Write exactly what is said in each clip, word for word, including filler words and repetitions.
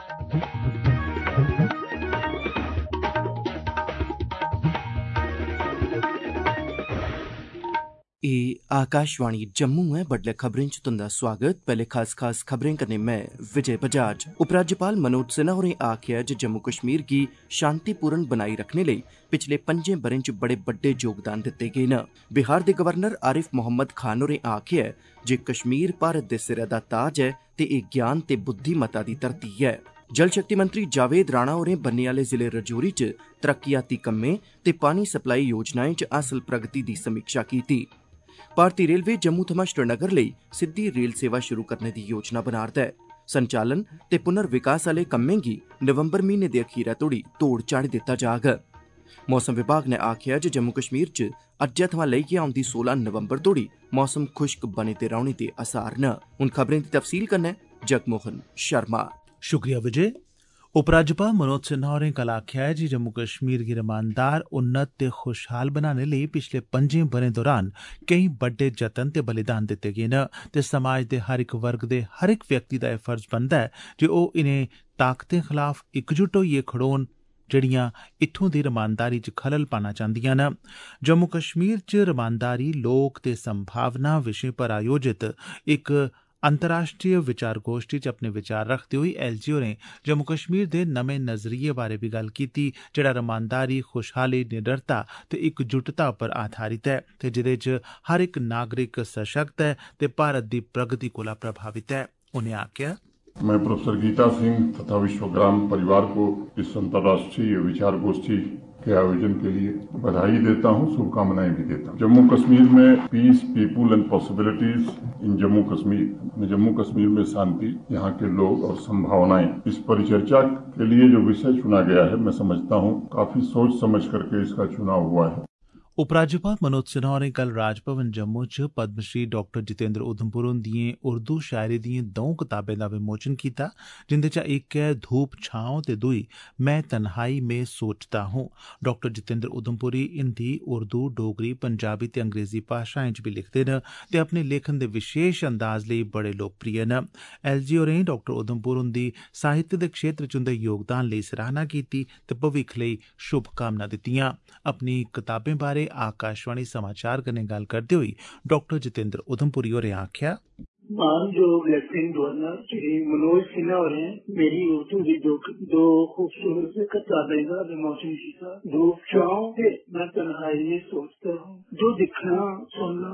एह् आकाशवाणी जम्मू है। बडलै खबरें च तुंदा स्वागत। पैह्ले खास खास खबरें कन्नै मैं विजय बजाज। उपराज्यपाल मनोज सिन्हा होरें आखेआ जे जम्मू कश्मीर गी शांतिपूर्ण बनाई रखने लेई पिछले पंजें ब'रें च बड़े बड्डे योगदान दित्ते गे न। बिहार दे गवर्नर आरिफ मोहम्मद खान होरें आखेआ जे कश्मीर भारत दे सिरै दा ताज ऐ ते एह् ज्ञान ते बुद्धिमता दी धरती ऐ। जल शक्ति मंत्री जावेद राणा होरें बन्ने आह्ले जिले रजौरी च तरक्कियाती कम्में ते पानी सप्लाई योजनाएं च हासल प्रगति दी समीक्षा कीती। भारतीय रेलवे जम्मू थमां श्रीनगर लेई सिद्धी रेल सेवा शुरू करने दी योजना बना'रदा ऐ। संचालन ते पुनर्विकास आह्ले कम्में गी नवंबर म्हीने दे अखीरै तोड़ी तोड़ चाढ़ी दित्ता जाग। मौसम विभाग ने आखेआ जे जम्मू कश्मीर च अज्जै थमां लेइयै औंदी सोलां नवंबर तोड़ी मौसम खुश्क बने दे रौह्ने दे असार न। हुन खबरें दी तफसील कन्नै जगमोहन शर्मा। शुक्रिया विजय। उपराज्यपाल मनोज सिन्हा होरें कल आखेआ ऐ जे जम्मू कश्मीर गी रमानदार, उन्नत ते खुशहाल बनाने लेई पिछले पंजें ब'रें दौरान केईं बड्डे जतन ते बलिदान दित्ते गे न ते समाज दे हर इक वर्ग दे हर इक व्यक्ति दा एह् फर्ज बनदा ऐ जे ओह् इनें ताकतें खलाफ इकजुट होइयै खड़ोन जेह्ड़ियां इत्थूं दी रमानदारी च खलल पाना चांदियां न। जम्मू कश्मीर च रमानदारी, लोक ते संभावना विशे पर आयोजित इक अंतर्राष्ट्रीय विचार गोष्ठी च अपने विचार रखदे होई एलजी होरें जम्मू कश्मीर दे नमें नजरिये बारे बी गल्ल कीती जेह्ड़ा रमानदारी, खुशहाली, निडरता ते इकजुटता पर आधारित ऐ ते जेह्दे च हर इक नागरिक सशक्त ऐ ते भारत दी प्रगति कोला प्रभावित है। उन्हें आखेआ, मैं प्रोफेसर गीता सिंह तथा विश्वग्राम परिवार को इस अंतर्राष्ट्रीय विचार गोष्ठी के आयोजन के लिए बधाई देता हूं, शुभकामनाएं भी देता हूं। जम्मू कश्मीर में peace, people and possibilities in Jammu Kashmir, Jammu Kashmir में शांति, यहाँ के लोग और संभावनाएं, इस परिचर्चा के लिए जो विषय चुना गया है मैं समझता हूँ काफी सोच समझ करके इसका चुनाव हुआ है। उपराज्यपाल मनोज सिन्हा होरें कल राजभवन जम्मू च पद्मश्री डॉक्टर जितेंद्र उधमपुर हुंदियें उर्दू शायरी दियें दौं कताबें दा विमोचन कीता जिंदे चा इक है धूप छांव ते दुई मैं तन्हाई में सोचता हूं। डॉक्टर जितेंद्र उधमपुरी हिंदी, उर्दू, डोगरी, पंजाबी ते अंग्रेजी भाषाएं च बी लिखदे न ते अपने लेखन दे विशेष अंदाज लेई बड़े लोकप्रिय न। एलजी होरें डॉक्टर उधमपुर हुंदी साहित्य दे क्षेत्र च उंदे योगदान लेई सराहना कीती ते भविक्ख लेई शुभकामनां दित्तियां। अपनी कताबें बारे आकाशवाणी समाचार कन्नै गल्ल करदे होई डॉक्टर जितेंद्र उधमपुरी होरें आखेआ, मान जो लेफ्टिनेंट गवर्नर श्री मनोज सिन्हा होरें मेरी उर्दू की दो दो खूबसूरत किताबें का विमोचन किया। धूप छांव के मैं तन्हाई में सोचता हूँ। जो दिखना, सुनना,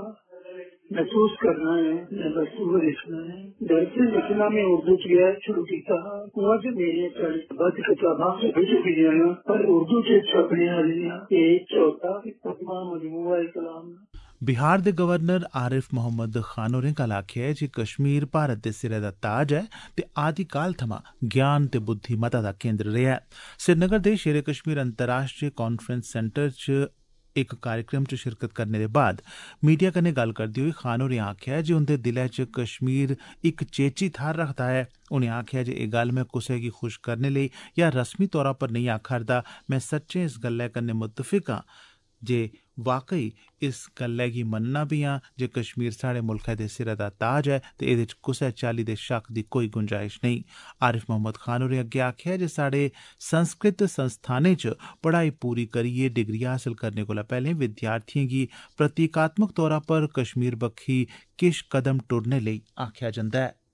महसूस करना है मैं बस वो लिखना है। डर से लिखना में उर्दू किया शुरू किया हुआ जो मेरे बद किताबा भी जाना पर उर्दू से छपने वाली एक चौथा मजमूआ कलाम। बिहार दे गवर्नर आरिफ मोहम्मद खान होरें कल आखेआ ऐ जे कश्मीर भारत दे सिरै दा ताज ऐ ते आदिकाल थमां ज्ञान ते बुद्धिमता दा केंद्र रेहा ऐ। श्रीनगर दे शेरे कश्मीर अंतर्राष्ट्रीय कांफ्रेंस सेंटर च इक कार्यक्रम च शिरकत करने दे बाद मीडिया कन्नै गल्ल करदे होई खान होरें आखेआ जे उंदे दिलै च कश्मीर इक चेची थाह्र रखदा ऐ। उनें आखेआ जे एह् गल्ल मैं कुसै गी खुश करने लेई या रस्मी तौरा पर नेईं आखा'रदा, मैं सच्चें इस गल्लै कन्नै मुत्तफिक आं जे वाकई इस गल्लै गी मन्नना बी आं जे कश्मीर साढ़े मुल्खै दे सिरै दा ताज ऐ ते एह्दे च कुसै चाल्ली दे शक दी कोई गुंजाइश नेईं। आरिफ मोहम्मद खान होरें अग्गें आखेआ जे साढ़े संस्कृत संस्थानें च पढ़ाई पूरी करियै डिग्री हासल करने कोला पैह्लें विद्यार्थियें गी प्रतीकात्मक तौरा पर कश्मीर बक्खी किश कदम टुरने लेई आखेआ जंदा है।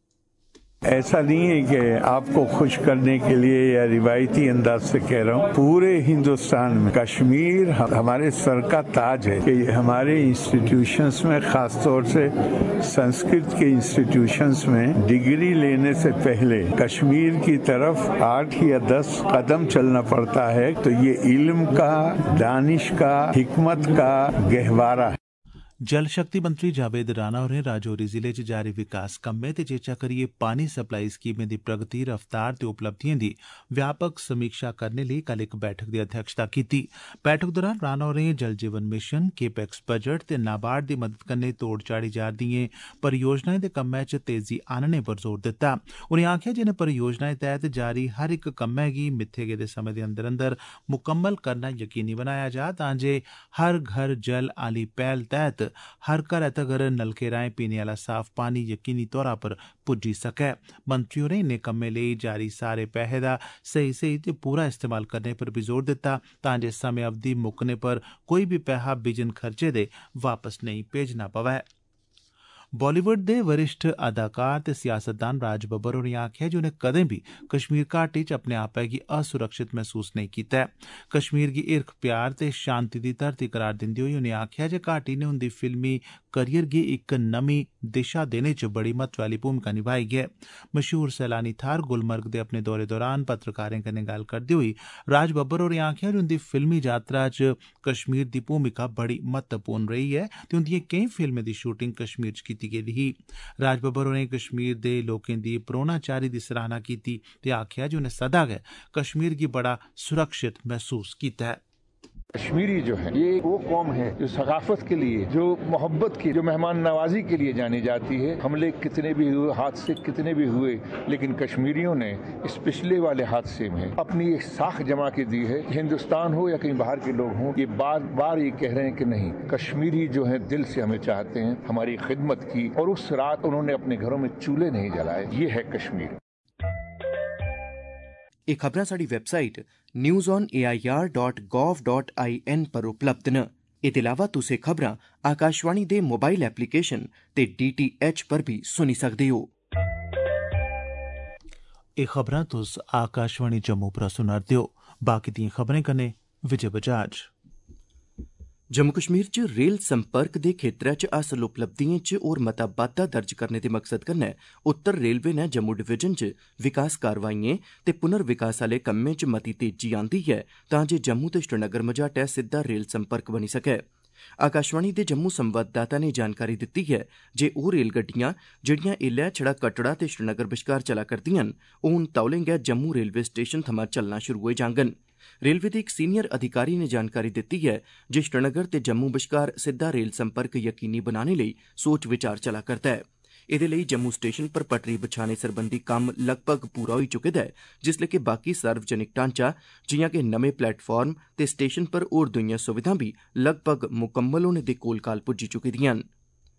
ऐसा नहीं है कि आपको खुश करने के लिए या रिवायती अंदाज से कह रहा हूँ, पूरे हिंदुस्तान में कश्मीर हमारे सर का ताज है कि हमारे इंस्टीट्यूशंस में, खासतौर से संस्कृत के इंस्टीट्यूशंस में डिग्री लेने से पहले कश्मीर की तरफ आठ या दस कदम चलना पड़ता है। तो ये इल्म का, दानिश का, हिकमत का गहवारा है। जल शक्ति मंत्री जावेद राणा होरें राजौरी जिले च जारी विकास कम्में ते चेचा करियै पानी सप्लाई स्कीमें दी प्रगति, रफ्तार ते उपलब्धिएं दी व्यापक समीक्षा करने लेई कल इक बैठक दी अध्यक्षता कीती। बैठक दौरान राणा होरें जल जीवन मिशन, केपेक्स बजट ते नाबार्ड दी मदद कन्नै तोड़ चाढ़ी जा'रदिएं परियोजनाएं दे कम्मै च तेजी आनने पर जोर दित्ता। उनें आखेआ जे इनें परियोजनाएं तैह्त जारी हर इक कम्मै गी मित्थे गेदे समें दे अंदर अंदर मुकम्मल करना यकीनी बनाया जा तां जे हर घर जल आह्ली पैह्ल तैह्त हर घरै तगर नलके राहें पीने आह्ला साफ पानी यकीनी तौरा पर पुज्जी सकै। मंत्री होरें इनें कम्में लेई जारी सारे पैहे दा स्हेई स्हेई ते पूरा इस्तेमाल करने पर भी जोर दित्ता तां जे समें अवधि मुक्कने पर कोई भी पैहा बिजन खर्चे दे वापस नेईं भेजना पवै। बॉलीवुड दे वरिष्ठ अदाकार ते सियासतदान राज बब्बर होरें आखेआ जे उनें कदें बी कश्मीर घाटी च अपने आपै गी असुरक्षित महसूस नेईं कीता ऐ। कश्मीर गी हिरख प्यार ते शांति दी धरती करार दिंदे होई उनें आखेआ जे घाटी ने उंदी फिल्मी करियर गी इक नमीं दिशा देने च बड़ी महत्व आह्ली भूमिका निभाई ऐ। मशहूर सैलानी थाह्र गुलमर्ग दे अपने दौरे दौरान पत्रकारें कन्नै गल्ल करदे होई राज बब्बर होरें आखेआ जे उंदी फिल्मी यात्रा च कश्मीर दी भूमिका बड़ी महत्वपूर्ण रेही ऐ ते उंदियें केईं फिल्में दी शूटिंग कश्मीर च कीती गेदी ही। राज बब्बर होरें कश्मीर दे लोकें दी परौह्नाचारी दी सराहना कीती ते आखेआ जे उनें सदा गै कश्मीर गी बड़ा सुरक्षित महसूस कीता है। कश्मीरी जो है ये वो कौम है जो सकाफत के लिए, जो मोहब्बत की, जो मेहमान नवाजी के लिए जानी जाती है। हमले कितने भी हुए, हादसे कितने भी हुए, लेकिन कश्मीरियों ने इस पिछले वाले हादसे में अपनी एक साख जमा के दी है। हिंदुस्तान हो या कहीं बाहर के लोग हों, ये बार बार ये कह रहे हैं कि नहीं, कश्मीरी जो है दिल से हमें चाहते हैं, हमारी खिदमत की, और उस रात उन्होंने अपने घरों में चूल्हे नहीं जलाए। ये है कश्मीर। ਇਹ ਖਬਰਾਂ ਸਾਡੀ website news on A I R dot gov dot I N ਪਰ ਉਪਲਬਧ ਨੇ। ਇਹਦੇ ਇਲਾਵਾ ਤੁਸੀਂ ਖਬਰਾਂ ਆਕਾਸ਼ਵਾਣੀ ਦੇ ਮੋਬਾਈਲ ਐਪਲੀਕੇਸ਼ਨ ਤੇ ਡੀ ਟੀ ਐਚ ਪਰ ਵੀ ਸੁਣੀ ਸਕਦੇ ਹੋ। ਇਹ ਖਬਰਾਂ तुस आकाशवाणी जम्मू पर सुना'रदे हो। बाकी दियां खबरें कन्नै विजय बजाज। जम्मू कश्मीर च रेल संपर्क दे खेत्तरै च हासल उपलब्धियें च होर मता बाद्धा दर्ज करने दे मकसद कन्नै उत्तर रेलवे नै जम्मू डिवीजन च विकास कारवाइयें ते पुनर विकास आह्ले कम्में च मती तेजी आंदी ऐ तां जे जम्मू ते श्रीनगर मझाटै सिद्धा रेल संपर्क बनी सकै। आकाशवाणी दे जम्मू संवाददाता ने जानकारी दित्ती है जे ओह् रेलगड्डियां जेह्ड़ियां एल्लै छड़ा कटड़ा ते श्रीनगर बश्कार चला करदियां न ओह् हून तौले गै जम्मू रेलवे स्टेशन थमां चलना शुरू होई जाङन। रेलवे दे इक सीनियर अधिकारी ने जानकारी दित्ती है जे श्रीनगर ते जम्मू बश्कार सिद्धा रेल संपर्क यकीनी बनाने लेई सोच विचार चला करदा ऐ। एह्दे लेई जम्मू स्टेशन पर पटरी बछाने सरबंधी कम्म लगभग पूरा होई चुके दा ऐ, जिसलै कि बाकी सार्वजनिक ढांचा जि'यां कि नमें प्लेटफार्म ते स्टेशन पर होर दुइयां सुविधां भी लगभग मुकम्मल होने दे कोल काल पुज्जी चुकी दियां न।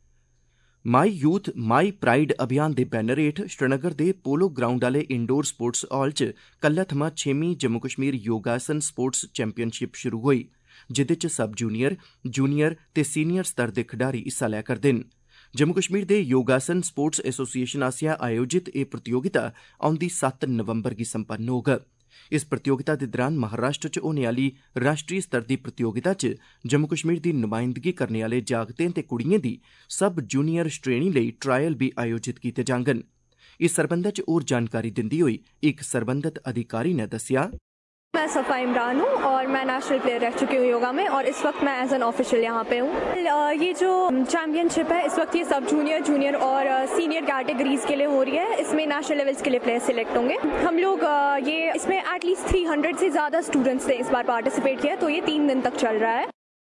माई यूथ माई प्राइड अभियान दे बैनर हेठ श्रीनगर दे पोलो ग्राउंड आह्ले इंडोर स्पोर्ट्स हाल च कल्लै थमां छेमीं जम्मू कश्मीर योगासन स्पोर्ट्स चैंपियनशिप शुरू होई, जिदे च सब जूनियर, जूनियर ते सीनियर स्तर दे खडारी हिस्सा लै करदे न। जम्मू कश्मीर दे योगासन स्पोर्ट्स एसोसिएशन आसेआ आयोजित एह् प्रतियोगिता औंदी सत्त नवंबर गी संपन्न होग। इस प्रतियोगिता दे दौरान महाराष्ट्र च होने आह्ली राष्ट्रीय स्तर दी प्रतियोगिता च जम्मू कश्मीर दी नुमाइंदगी करने आह्ले जागतें ते कुड़ियें दी सब जूनियर श्रेणी लेई ट्रायल भी आयोजित कीते जाङन। इस सरबंधै च होर जानकारी दिंदे होई इक सरबंधत अधिकारी ने दस्सेआ, मैं सफ़ा इमरान हूँ और मैं नेशनल प्लेयर रह चुकी हूँ योगा में, और इस वक्त मैं एज एन ऑफिशियल यहाँ पे हूँ। ये जो चैम्पियनशिप है इस वक्त ये सब जूनियर जूनियर और सीनियर कैटेगरीज के लिए हो रही है। इसमें नेशनल लेवल्स के लिए प्लेयर सिलेक्ट होंगे। हम लोग ये इसमें एटलीस्ट थ्री हंड्रेड से ज़्यादा स्टूडेंट्स ने इस बार पार्टिसिपेट किया, तो ये तीन दिन तक चल रहा है।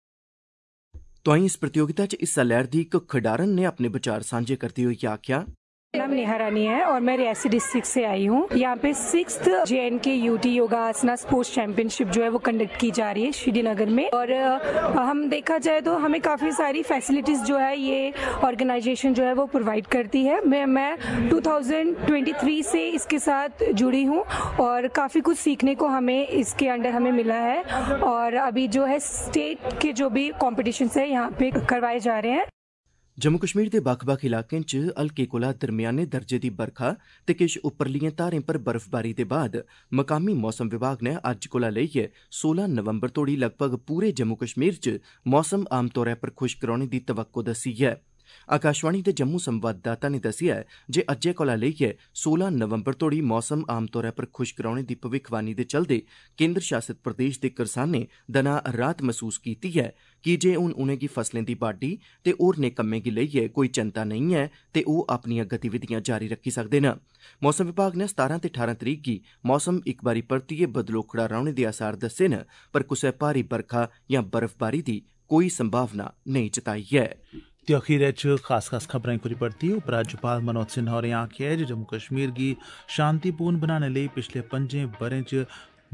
तोआईं इस प्रतियोगिता च हिस्सा लै'रदी इक खडारन ने अपने विचार सांझे करदे होई आखेआ, नाम नेहा रानी है और मैं रियासी डिस्ट्रिक्ट से आई हूँ। यहाँ पे sixth J N K UT Yogasana sports championship जो है वो कंडक्ट की जा रही है श्रीनगर में, और हम देखा जाए तो हमें काफ़ी सारी फैसिलिटीज़ जो है ये ऑर्गेनाइजेशन जो है वो प्रोवाइड करती है। मैं मैं टू थाउजेंड ट्वेंटी थ्री से इसके साथ जुड़ी हूँ और काफ़ी कुछ सीखने को हमें इसके अंडर हमें मिला है, और अभी जो है स्टेट के जो भी कॉम्पिटिशन्स है यहाँ पे करवाए जा रहे हैं। जम्मू कश्मीर दे बक्ख-बक्ख इलाकें च हल्के कोला दरमियाने दर्जे दी बरखा ते किश उप्परलियें धारें पर बर्फबारी दे बाद मकामी मौसम विभाग ने अज्ज कोला लेइयै सोलां नवंबर तोड़ी लगभग पूरे जम्मू कश्मीर च मौसम आमतौरै पर खुश्क रौह्ने दी तवक्को दस्सी ऐ। आकाशवाणी दे जम्मू संवाददाता ने दस्सेआ जे अज्जै कोला लेइयै सोलां नवंबर तोड़ी मौसम आमतौरै पर खुश्क रौह्ने दी भविक्खवाणी दे चलदे केंद्र शासित प्रदेश दे करसानें दना राहत महसूस कीती ऐ, की जे हून उनेंगी फसलें दी बाड्डी ते होरनें कम्में गी लेइयै कोई चिंता नेईं ऐ ते ओह् अपनियां गतिविधियां जारी रक्खी सकदे न। मौसम विभाग ने सतारां ते ठारां तरीक गी मौसम इक बारी परतियै बदलोखड़ा रौह्ने दे आसार दस्से न, पर कुसै भारी बरखा जां बर्फबारी दी कोई संभावना नेईं जताई ऐ। ते अखीरै च खास खास खबरें पूरी परती उपराज्यपाल मनोज सिन्हा होरें आखेआ ऐ जे जम्मू कश्मीर गी शांतिपूर्ण बनाने लेई पिछले पंजें ब'रें च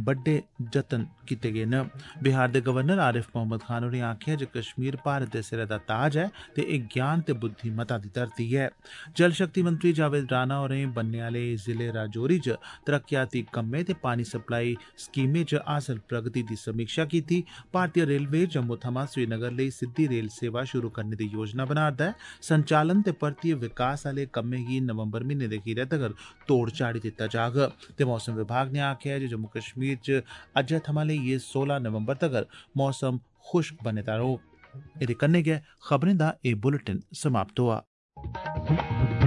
बड्डे जतन कीते गे न। बिहार दे गवर्नर आरिफ मोहम्मद खान होरें आखेआ जे कश्मीर भारत दे सिरै दा ताज ऐ ते एह् ज्ञान ते बुद्धिमता दी धरती ऐ। जल शक्ति मंत्री जावेद राणा होरें बन्ने आह्ले जिले राजौरी च तरक्कियाती कम्में ते पानी सप्लाई स्कीमें च हासल प्रगति दी समीक्षा कीती। भारतीय रेलवे जम्मू थमां श्रीनगर लेई सिद्धी रेल सेवा शुरू करने दी योजना बना'रदा ऐ। संचालन ते परतियै विकास आह्ले कम्में गी नवंबर म्हीने दे खीरै तगर तोड़ चाढ़ी दित्ता जाग। ते मौसम विभाग ने आखेआ ऐ जे जम्मू कश्मीर च अज्जै थमां लेइयै सोलां नवंबर तगर मौसम खुश्क बने दा रौह्ग। एह्दे कन्नै गै खबरें दा एह् बुलेटिन समाप्त होआ।